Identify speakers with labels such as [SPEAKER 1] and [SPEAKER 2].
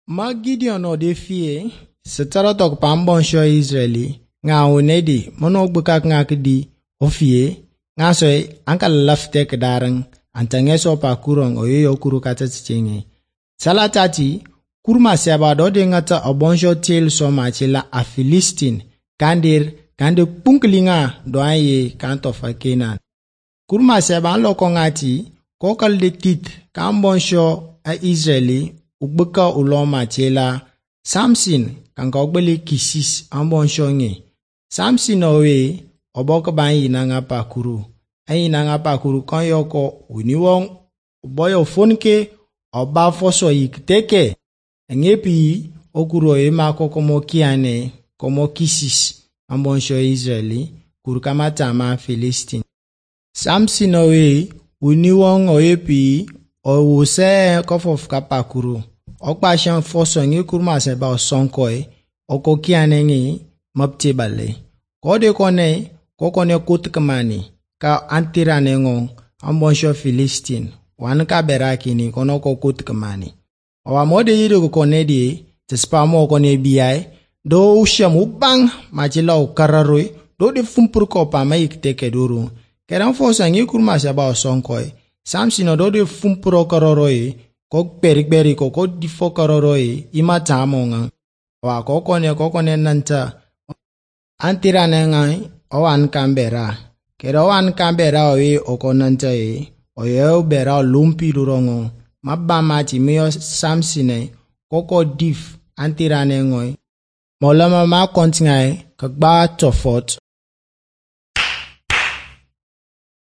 [SPEAKER 1] Ma Gideon odefie setara tok pambon sho Israeli nga onedi mono gbukak nga kidi ofie nga so anka lafte kedarang antange so pa kurong oyo kuru kata tichinge salatati kurma seba do de ngata obonsho tel so machila a Filistin kande punklinga do aye kanto fa Kenan kurma seba loko ngati kokal de tit kambonsho a Israeli ubuka uloma chela Samson kanka ogbeli kisis ambonsho nge Samson owe oboka banyi nanga pakuru ayi nanga pakuru kan yoko uniwong boyo fonke oba foso yikteke ngepi okuro ema kokomo kiane komo kisis ambonsho Israeli kuru kama tama Filistin Samson owe uniwong oyepi owuse kofof kapakuru okpashan foso nge kurma seba osonkoi okokiane nge maptebale kode kokone kutkamani ka antirane ngo ambonsho Filistin wanka berakini kono kutkamani owa mode yido konedi tespamo kone biai do ushamu bang majila ukararoi do de fumpurko pa mayikteke duru keran foso nge kurma seba osonkoi Samson do de fumpuro kararoi ko perikberi ko difo karoroi ima tamonga wa kokone nanta antirane ngai owan kambera kero wan kambera owi okonanta oyo bera lumpi durongo mabama ti miyo Samsine koko dif antirane ngoi molama ma kontingai kagba tofot